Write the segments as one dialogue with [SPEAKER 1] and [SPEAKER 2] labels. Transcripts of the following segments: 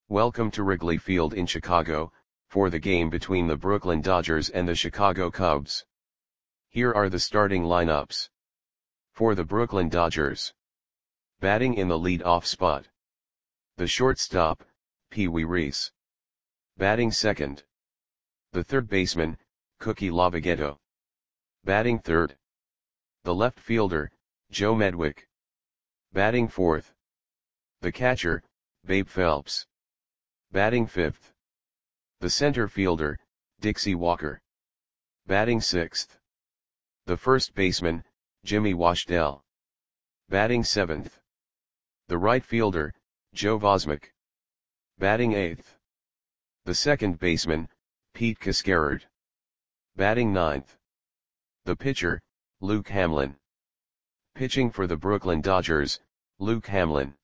[SPEAKER 1] Welcome to Wrigley Field in Chicago, for the game between the Brooklyn Dodgers and the Chicago Cubs. Here are the starting lineups. For the Brooklyn Dodgers. Batting in the lead-off spot. The shortstop, Pee Wee Reese. Batting second. The third baseman, Cookie Lavagetto. Batting third. The left fielder, Joe Medwick. Batting fourth. The catcher, Babe Phelps. Batting fifth. The center fielder, Dixie Walker. Batting sixth. The first baseman, Jimmy Washdell. Batting seventh. The right fielder, Joe Vosmick. Batting eighth. The second baseman, Pete Cascarard. Batting ninth. The pitcher, Luke Hamlin. Pitching for the Brooklyn Dodgers, Luke Hamlin.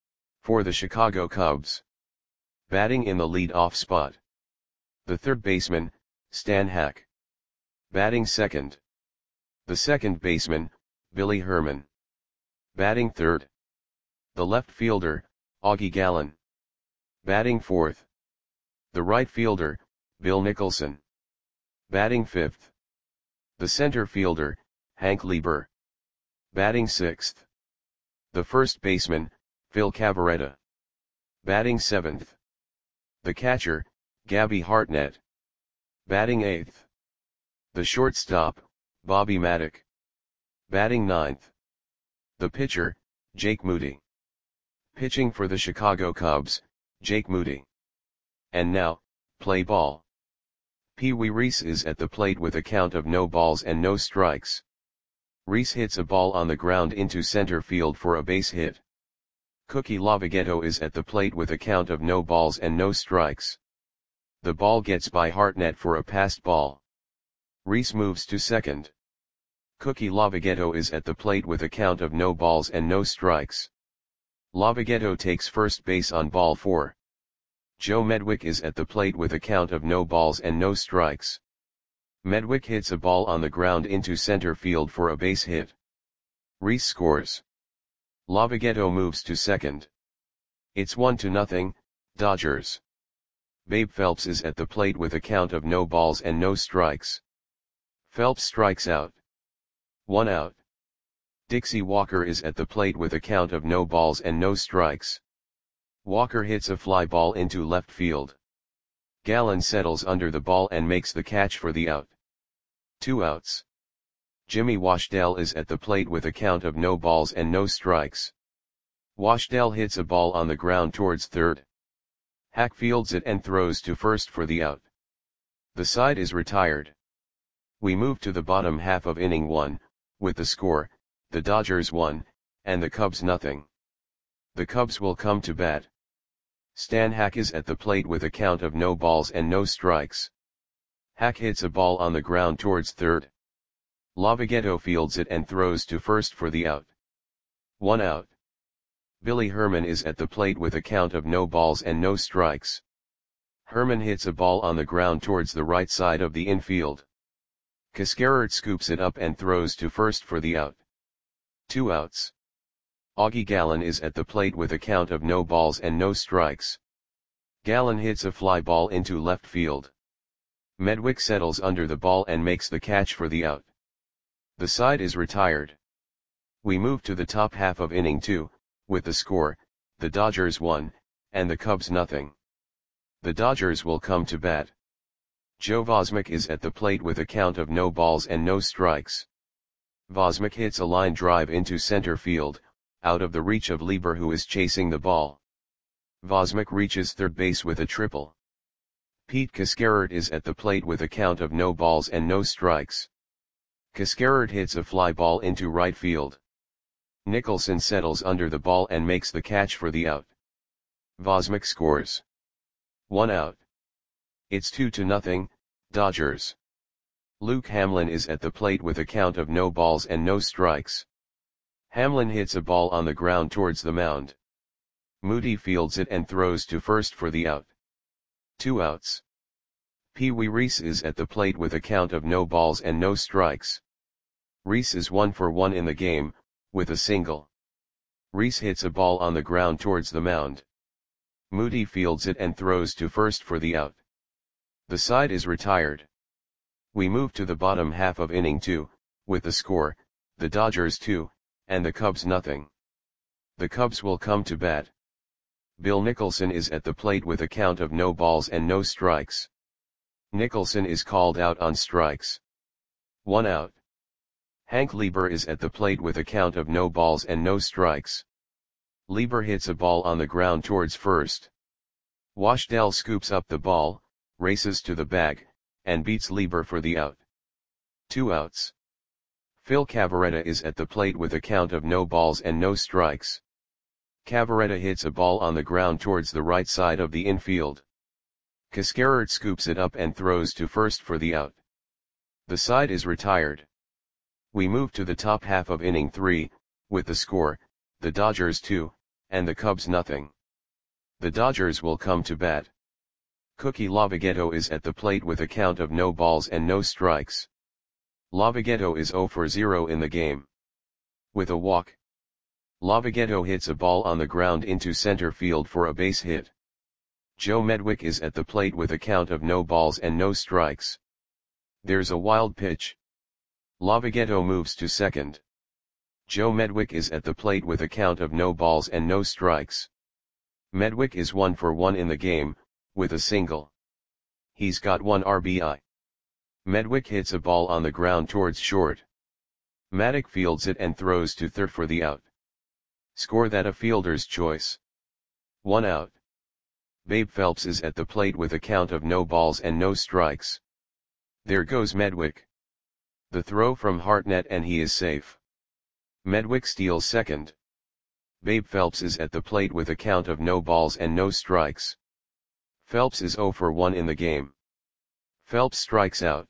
[SPEAKER 1] For the Chicago Cubs. Batting in the lead-off spot. The third baseman, Stan Hack. Batting second. The second baseman, Billy Herman. Batting third. The left fielder, Augie Gallen. Batting fourth. The right fielder, Bill Nicholson. Batting fifth. The center fielder, Hank Lieber. Batting sixth. The first baseman, Phil Cavarretta. Batting seventh. The catcher, Gabby Hartnett. Batting eighth. The shortstop, Bobby Maddock. Batting ninth. The pitcher, Jake Moody. Pitching for the Chicago Cubs, Jake Moody. And now, play ball. Pee Wee Reese is at the plate with a count of no balls and no strikes. Reese hits a ball on the ground into center field for a base hit. Cookie Lavagetto is at the plate with a count of no balls and no strikes. The ball gets by Hartnett for a passed ball. Reese moves to second. Cookie Lavagetto is at the plate with a count of no balls and no strikes. Lavagetto takes first base on ball 4. Joe Medwick is at the plate with a count of no balls and no strikes. Medwick hits a ball on the ground into center field for a base hit. Reese scores. Lavagetto moves to second. It's 1-0, Dodgers. Babe Phelps is at the plate with a count of no balls and no strikes. Phelps strikes out. 1 out. Dixie Walker is at the plate with a count of no balls and no strikes. Walker hits a fly ball into left field. Gallen settles under the ball and makes the catch for the out. 2 outs. Jimmy Washdell is at the plate with a count of no balls and no strikes. Washdell hits a ball on the ground towards third. Hack fields it and throws to first for the out. The side is retired. We move to the bottom half of inning 1, with the score, the Dodgers 1, and the Cubs nothing. The Cubs will come to bat. Stan Hack is at the plate with a count of no balls and no strikes. Hack hits a ball on the ground towards third. Lavagetto fields it and throws to first for the out. 1 out. Billy Herman is at the plate with a count of no balls and no strikes. Herman hits a ball on the ground towards the right side of the infield. Cascarard scoops it up and throws to first for the out. 2 outs. Augie Gallen is at the plate with a count of no balls and no strikes. Gallen hits a fly ball into left field. Medwick settles under the ball and makes the catch for the out. The side is retired. We move to the top half of inning 2, with the score, the Dodgers 1, and the Cubs nothing. The Dodgers will come to bat. Joe Vosmick is at the plate with a count of no balls and no strikes. Vosmick hits a line drive into center field, out of the reach of Lieber who is chasing the ball. Vosmick reaches third base with a triple. Pete Cascarard is at the plate with a count of no balls and no strikes. Cascarard hits a fly ball into right field. Nicholson settles under the ball and makes the catch for the out. Vosmick scores. 1 out. It's 2-0, Dodgers. Luke Hamlin is at the plate with a count of no balls and no strikes. Hamlin hits a ball on the ground towards the mound. Moody fields it and throws to first for the out. 2 outs. Pee Wee Reese is at the plate with a count of no balls and no strikes. Reese is 1 for 1 in the game, with a single. Reese hits a ball on the ground towards the mound. Moody fields it and throws to first for the out. The side is retired. We move to the bottom half of inning 2, with the score, the Dodgers 2, and the Cubs nothing. The Cubs will come to bat. Bill Nicholson is at the plate with a count of no balls and no strikes. Nicholson is called out on strikes. 1 out. Hank Lieber is at the plate with a count of no balls and no strikes. Lieber hits a ball on the ground towards first. Washdell scoops up the ball, races to the bag, and beats Lieber for the out. 2 outs. Phil Cavarretta is at the plate with a count of no balls and no strikes. Cavarretta hits a ball on the ground towards the right side of the infield. Cascarert scoops it up and throws to first for the out. The side is retired. We move to the top half of inning 3, with the score, the Dodgers 2, and the Cubs nothing. The Dodgers will come to bat. Cookie Lavagetto is at the plate with a count of no balls and no strikes. Lavagetto is 0 for 0 in the game. With a walk, Lavagetto hits a ball on the ground into center field for a base hit. Joe Medwick is at the plate with a count of no balls and no strikes. There's a wild pitch. Lavagetto moves to second. Joe Medwick is at the plate with a count of no balls and no strikes. Medwick is 1 for 1 in the game, with a single. He's got 1 RBI. Medwick hits a ball on the ground towards short. Maddock fields it and throws to third for the out. Score that a fielder's choice. 1 out. Babe Phelps is at the plate with a count of no balls and no strikes. There goes Medwick. The throw from Hartnett and he is safe. Medwick steals second. Babe Phelps is at the plate with a count of no balls and no strikes. Phelps is 0 for 1 in the game. Phelps strikes out.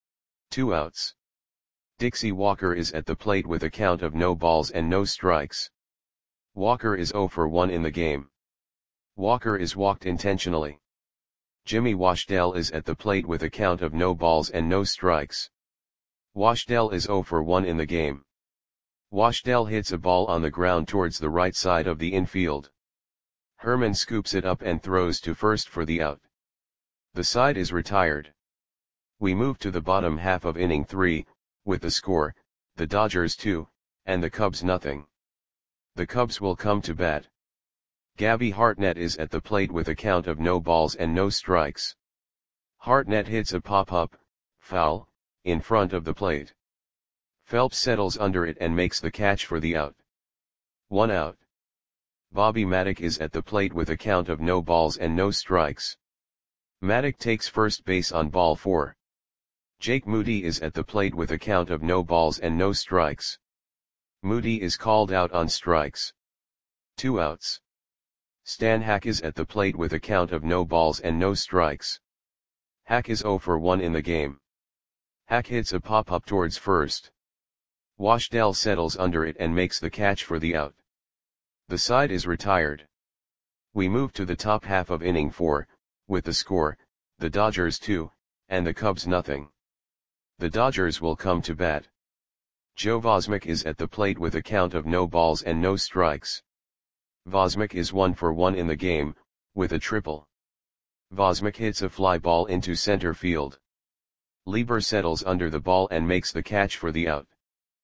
[SPEAKER 1] 2 outs. Dixie Walker is at the plate with a count of no balls and no strikes. Walker is 0 for 1 in the game. Walker is walked intentionally. Jimmy Washdell is at the plate with a count of no balls and no strikes. Washdell is 0 for 1 in the game. Washdell hits a ball on the ground towards the right side of the infield. Herman scoops it up and throws to first for the out. The side is retired. We move to the bottom half of inning 3, with the score, the Dodgers 2, and the Cubs nothing. The Cubs will come to bat. Gabby Hartnett is at the plate with a count of no balls and no strikes. Hartnett hits a pop-up, foul, in front of the plate. Phelps settles under it and makes the catch for the out. 1 out. Bobby Maddock is at the plate with a count of no balls and no strikes. Maddock takes first base on ball 4. Jake Moody is at the plate with a count of no balls and no strikes. Moody is called out on strikes. 2 outs. Stan Hack is at the plate with a count of no balls and no strikes. Hack is 0 for 1 in the game. Hack hits a pop-up towards first. Washdell settles under it and makes the catch for the out. The side is retired. We move to the top half of inning 4, with the score, the Dodgers 2, and the Cubs nothing. The Dodgers will come to bat. Joe Vosmick is at the plate with a count of no balls and no strikes. Vosmick is 1 for 1 in the game, with a triple. Vosmick hits a fly ball into center field. Lieber settles under the ball and makes the catch for the out.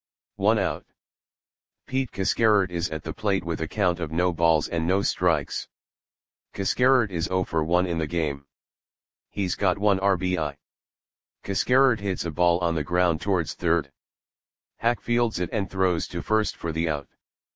[SPEAKER 1] 1 out. Pete Cascarert is at the plate with a count of no balls and no strikes. Cascarert is 0 for 1 in the game. He's got 1 RBI. Cascarert hits a ball on the ground towards third. Hack fields it and throws to first for the out.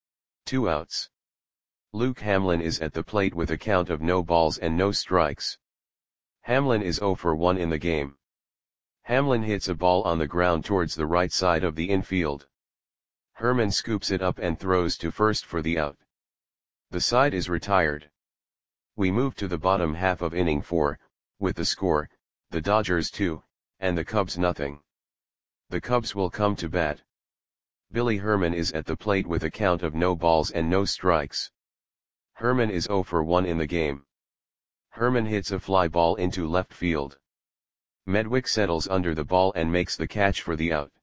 [SPEAKER 1] 2 outs. Luke Hamlin is at the plate with a count of no balls and no strikes. Hamlin is 0 for 1 in the game. Hamlin hits a ball on the ground towards the right side of the infield. Herman scoops it up and throws to first for the out. The side is retired. We move to the bottom half of inning 4, with the score, the Dodgers 2, and the Cubs nothing. The Cubs will come to bat. Billy Herman is at the plate with a count of no balls and no strikes. Herman is 0 for 1 in the game. Herman hits a fly ball into left field. Medwick settles under the ball and makes the catch for the out.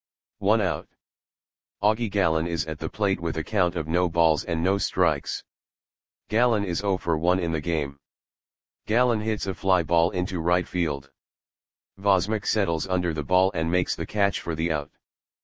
[SPEAKER 1] 1 out. Augie Gallen is at the plate with a count of no balls and no strikes. Gallen is 0 for 1 in the game. Gallen hits a fly ball into right field. Vosmik settles under the ball and makes the catch for the out.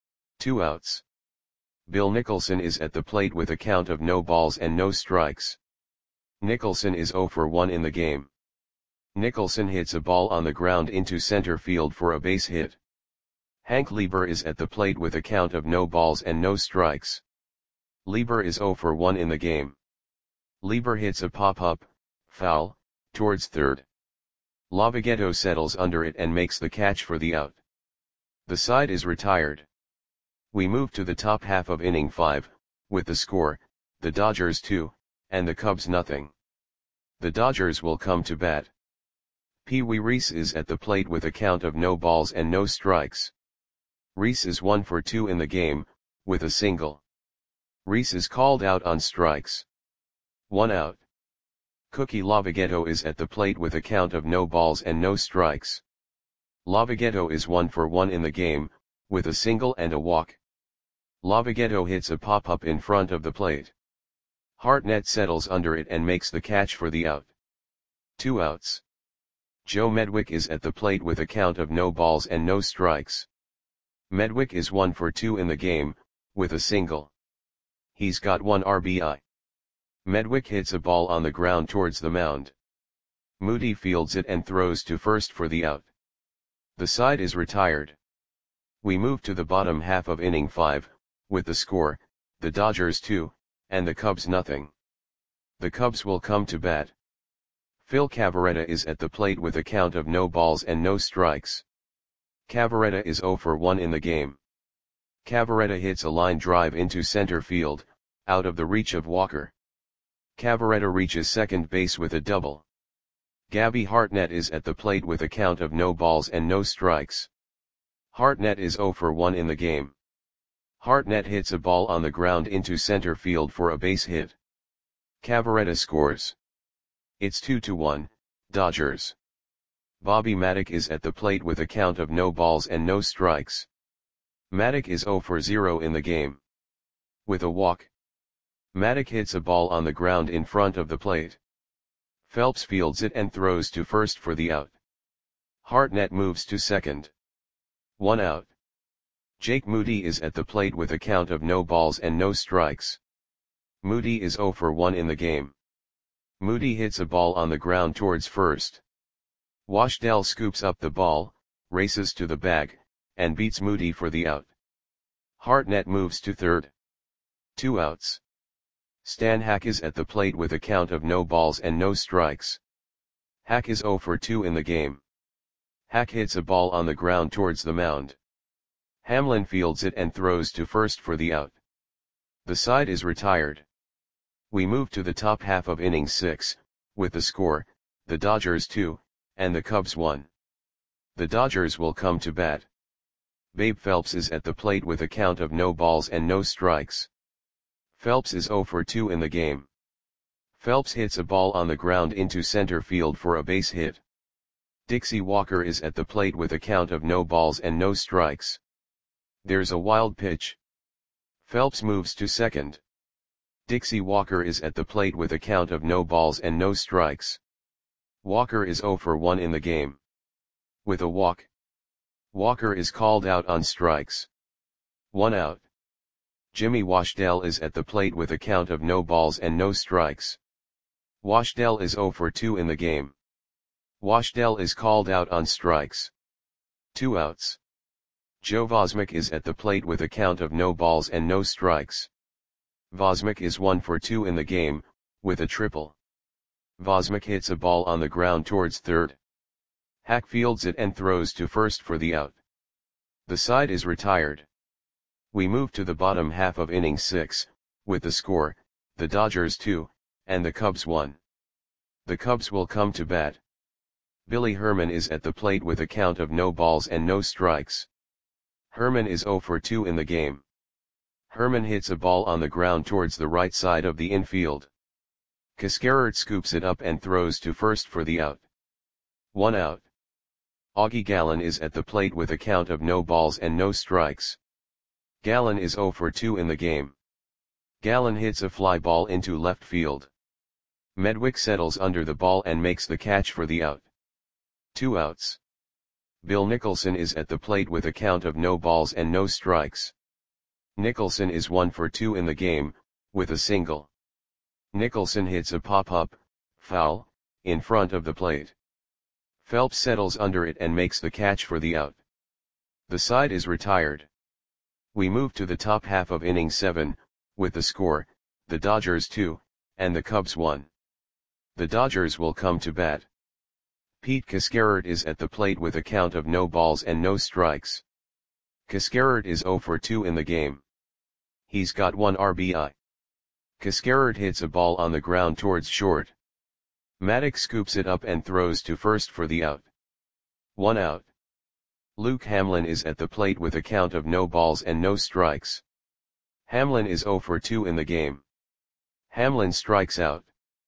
[SPEAKER 1] 2 outs. Bill Nicholson is at the plate with a count of no balls and no strikes. Nicholson is 0 for 1 in the game. Nicholson hits a ball on the ground into center field for a base hit. Hank Lieber is at the plate with a count of no balls and no strikes. Lieber is 0 for 1 in the game. Lieber hits a pop-up, foul, towards third. Lavogetto settles under it and makes the catch for the out. The side is retired. We move to the top half of inning 5, with the score, the Dodgers 2, and the Cubs nothing. The Dodgers will come to bat. Pee Wee Reese is at the plate with a count of no balls and no strikes. Reese is 1 for 2 in the game, with a single. Reese is called out on strikes. 1 out. Cookie Lavogetto is at the plate with a count of no balls and no strikes. Lavogetto is 1 for 1 in the game, with a single and a walk. Lavogetto hits a pop-up in front of the plate. Hartnett settles under it and makes the catch for the out. 2 outs. Joe Medwick is at the plate with a count of no balls and no strikes. Medwick is 1 for 2 in the game, with a single. He's got 1 RBI. Medwick hits a ball on the ground towards the mound. Moody fields it and throws to first for the out. The side is retired. We move to the bottom half of inning 5, with the score, the Dodgers 2, and the Cubs nothing. The Cubs will come to bat. Phil Cavarretta is at the plate with a count of no balls and no strikes. Cavarretta is 0 for 1 in the game. Cavarretta hits a line drive into center field, out of the reach of Walker. Cavarretta reaches second base with a double. Gabby Hartnett is at the plate with a count of no balls and no strikes. Hartnett is 0 for 1 in the game. Hartnett hits a ball on the ground into center field for a base hit. Cavarretta scores. It's 2-1, Dodgers. Bobby Maddock is at the plate with a count of no balls and no strikes. Maddock is 0 for 0 in the game. With a walk. Maddock hits a ball on the ground in front of the plate. Phelps fields it and throws to first for the out. Hartnett moves to second. 1 out. Jake Moody is at the plate with a count of no balls and no strikes. Moody is 0 for 1 in the game. Moody hits a ball on the ground towards first. Washdell scoops up the ball, races to the bag, and beats Moody for the out. Hartnett moves to third. 2 outs. Stan Hack is at the plate with a count of no balls and no strikes. Hack is 0 for 2 in the game. Hack hits a ball on the ground towards the mound. Hamlin fields it and throws to first for the out. The side is retired. We move to the top half of inning 6, with the score, the Dodgers 2, and the Cubs 1. The Dodgers will come to bat. Babe Phelps is at the plate with a count of no balls and no strikes. Phelps is 0 for 2 in the game. Phelps hits a ball on the ground into center field for a base hit. Dixie Walker is at the plate with a count of no balls and no strikes. There's a wild pitch. Phelps moves to second. Dixie Walker is at the plate with a count of no balls and no strikes. Walker is 0 for 1 in the game. With a walk. Walker is called out on strikes. 1 out. Jimmy Washdell is at the plate with a count of no balls and no strikes. Washdell is 0 for 2 in the game. Washdell is called out on strikes. 2 outs. Joe Vosmik is at the plate with a count of no balls and no strikes. Vosmik is 1 for 2 in the game, with a triple. Vosmik hits a ball on the ground towards third. Hack fields it and throws to first for the out. The side is retired. We move to the bottom half of inning 6, with the score, the Dodgers 2, and the Cubs 1. The Cubs will come to bat. Billy Herman is at the plate with a count of no balls and no strikes. Herman is 0 for 2 in the game. Herman hits a ball on the ground towards the right side of the infield. Cascarert scoops it up and throws to first for the out. 1 out. Augie Gallen is at the plate with a count of no balls and no strikes. Gallen is 0 for 2 in the game. Gallen hits a fly ball into left field. Medwick settles under the ball and makes the catch for the out. 2 outs. Bill Nicholson is at the plate with a count of no balls and no strikes. Nicholson is 1 for 2 in the game, with a single. Nicholson hits a pop-up, foul, in front of the plate. Phelps settles under it and makes the catch for the out. The side is retired. We move to the top half of inning 7, with the score, the Dodgers 2, and the Cubs 1. The Dodgers will come to bat. Pete Cascarert is at the plate with a count of no balls and no strikes. Cascarert is 0 for 2 in the game. He's got 1 RBI. Cascarert hits a ball on the ground towards short. Maddox scoops it up and throws to first for the out. 1 out. Luke Hamlin is at the plate with a count of no balls and no strikes. Hamlin is 0 for 2 in the game. Hamlin strikes out.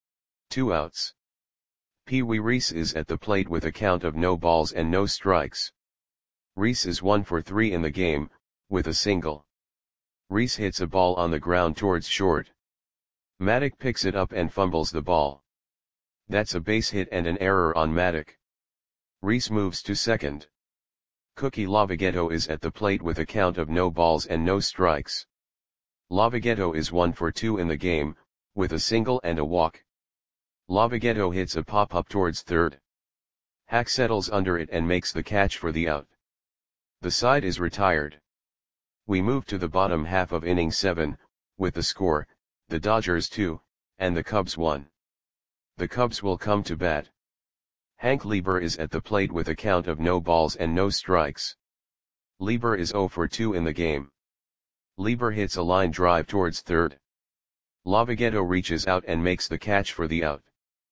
[SPEAKER 1] 2 outs. Pee Wee Reese is at the plate with a count of no balls and no strikes. Reese is 1 for 3 in the game, with a single. Reese hits a ball on the ground towards short. Maddox picks it up and fumbles the ball. That's a base hit and an error on Maddox. Reese moves to second. Cookie Lavagetto is at the plate with a count of no balls and no strikes. Lavagetto is 1 for 2 in the game, with a single and a walk. Lavagetto hits a pop-up towards third. Hack settles under it and makes the catch for the out. The side is retired. We move to the bottom half of inning 7, with the score, the Dodgers 2, and the Cubs 1. The Cubs will come to bat. Hank Lieber is at the plate with a count of no balls and no strikes. Lieber is 0 for 2 in the game. Lieber hits a line drive towards third. Lavagetto reaches out and makes the catch for the out.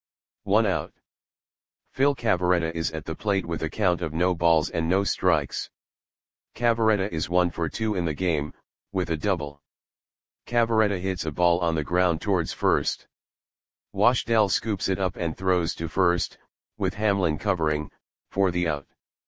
[SPEAKER 1] 1 out. Phil Cavarretta is at the plate with a count of no balls and no strikes. Cavarretta is 1 for 2 in the game, with a double. Cavarretta hits a ball on the ground towards first. Washdell scoops it up and throws to first, with Hamlin covering, for the out.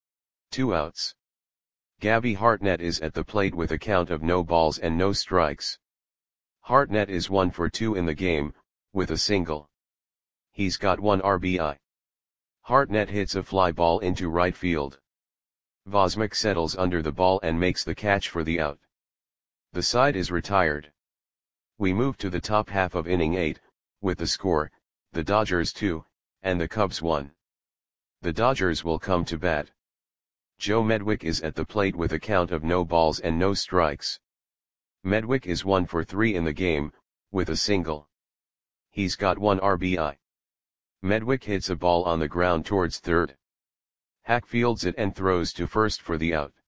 [SPEAKER 1] 2 outs. Gabby Hartnett is at the plate with a count of no balls and no strikes. Hartnett is 1 for 2 in the game, with a single. He's got 1 RBI. Hartnett hits a fly ball into right field. Vosmick settles under the ball and makes the catch for the out. The side is retired. We move to the top half of inning 8, with the score, the Dodgers 2, and the Cubs 1. The Dodgers will come to bat. Joe Medwick is at the plate with a count of no balls and no strikes. Medwick is 1 for 3 in the game, with a single. He's got 1 RBI. Medwick hits a ball on the ground towards third. Hack fields it and throws to first for the out.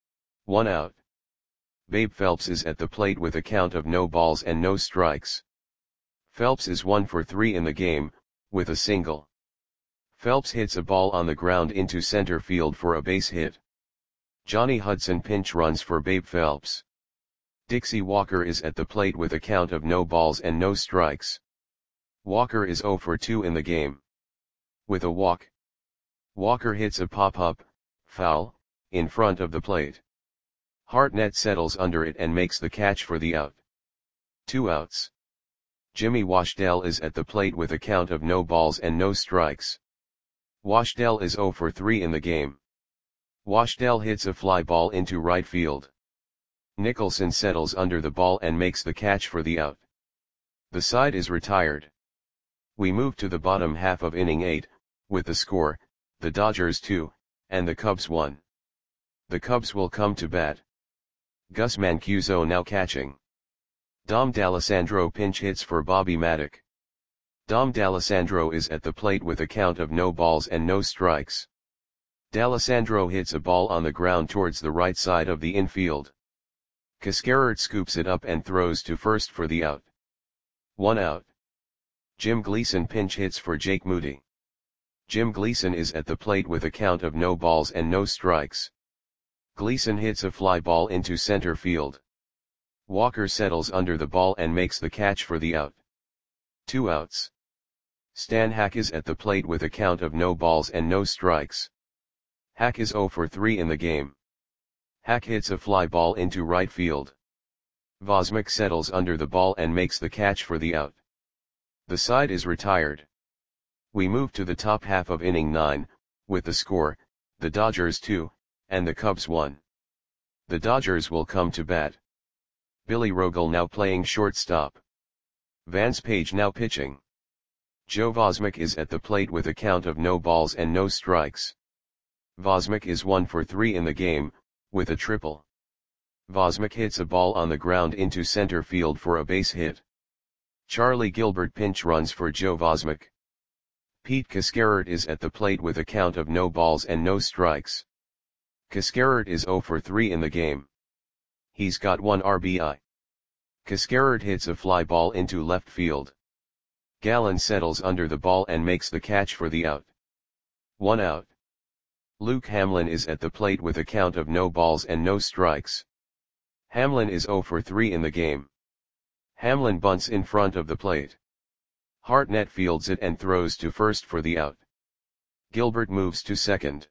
[SPEAKER 1] 1 out. Babe Phelps is at the plate with a count of no balls and no strikes. Phelps is 1 for 3 in the game, with a single. Phelps hits a ball on the ground into center field for a base hit. Johnny Hudson pinch runs for Babe Phelps. Dixie Walker is at the plate with a count of no balls and no strikes. Walker is 0 for 2 in the game. With a walk. Walker hits a pop-up, foul, in front of the plate. Hartnett settles under it and makes the catch for the out. 2 outs. Jimmy Washdell is at the plate with a count of no balls and no strikes. Washdell is 0 for 3 in the game. Washdell hits a fly ball into right field. Nicholson settles under the ball and makes the catch for the out. The side is retired. We move to the bottom half of inning 8, with the score, the Dodgers 2, and the Cubs 1. The Cubs will come to bat. Gus Mancuso now catching. Dom D'Alessandro pinch hits for Bobby Maddox. Dom D'Alessandro is at the plate with a count of no balls and no strikes. D'Alessandro hits a ball on the ground towards the right side of the infield. Cascarert scoops it up and throws to first for the out. 1 out. Jim Gleason pinch hits for Jake Moody. Jim Gleason is at the plate with a count of no balls and no strikes. Gleason hits a fly ball into center field. Walker settles under the ball and makes the catch for the out. 2 outs. Stan Hack is at the plate with a count of no balls and no strikes. Hack is 0 for 3 in the game. Hack hits a fly ball into right field. Vosmick settles under the ball and makes the catch for the out. The side is retired. We move to the top half of inning 9, with the score, the Dodgers 2, and the Cubs 1. The Dodgers will come to bat. Billy Rogel now playing shortstop. Vance Page now pitching. Joe Vosmick is at the plate with a count of no balls and no strikes. Vosmick is 1 for 3 in the game, with a triple. Vosmick hits a ball on the ground into center field for a base hit. Charlie Gilbert pinch runs for Joe Vosmick. Pete Cascarert is at the plate with a count of no balls and no strikes. Cascarert is 0 for 3 in the game. He's got 1 RBI. Cascarert hits a fly ball into left field. Gallen settles under the ball and makes the catch for the out. 1 out. Luke Hamlin is at the plate with a count of no balls and no strikes. Hamlin is 0 for 3 in the game. Hamlin bunts in front of the plate. Hartnett fields it and throws to first for the out. Gilbert moves to second.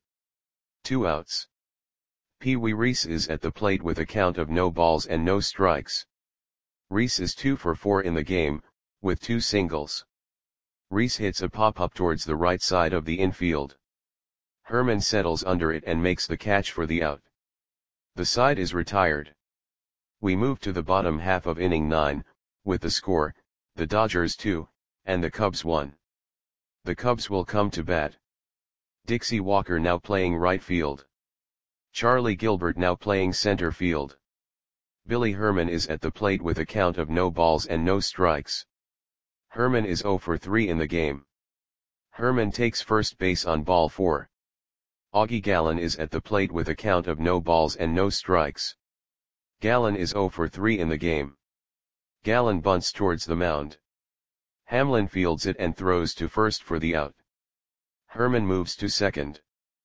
[SPEAKER 1] 2 outs. Pee Wee Reese is at the plate with a count of no balls and no strikes. Reese is 2 for 4 in the game, with 2 singles. Reese hits a pop-up towards the right side of the infield. Herman settles under it and makes the catch for the out. The side is retired. We move to the bottom half of inning 9, with the score, the Dodgers 2, and the Cubs 1. The Cubs will come to bat. Dixie Walker now playing right field. Charlie Gilbert now playing center field. Billy Herman is at the plate with a count of no balls and no strikes. Herman is 0 for 3 in the game. Herman takes first base on ball 4. Augie Gallen is at the plate with a count of no balls and no strikes. Gallen is 0 for 3 in the game. Gallen bunts towards the mound. Hamlin fields it and throws to first for the out. Herman moves to second.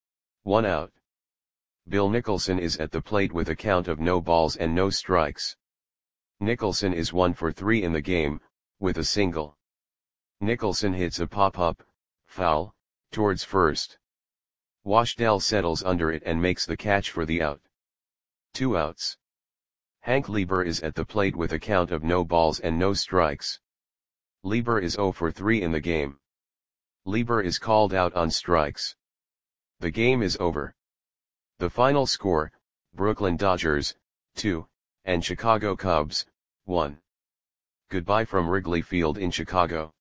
[SPEAKER 1] 1 out. Bill Nicholson is at the plate with a count of no balls and no strikes. Nicholson is 1 for 3 in the game, with a single. Nicholson hits a pop-up, foul, towards first. Washdell settles under it and makes the catch for the out. 2 outs. Hank Lieber is at the plate with a count of no balls and no strikes. Lieber is 0 for 3 in the game. Lieber is called out on strikes. The game is over. The final score, Brooklyn Dodgers, 2, and Chicago Cubs, 1. Goodbye from Wrigley Field in Chicago.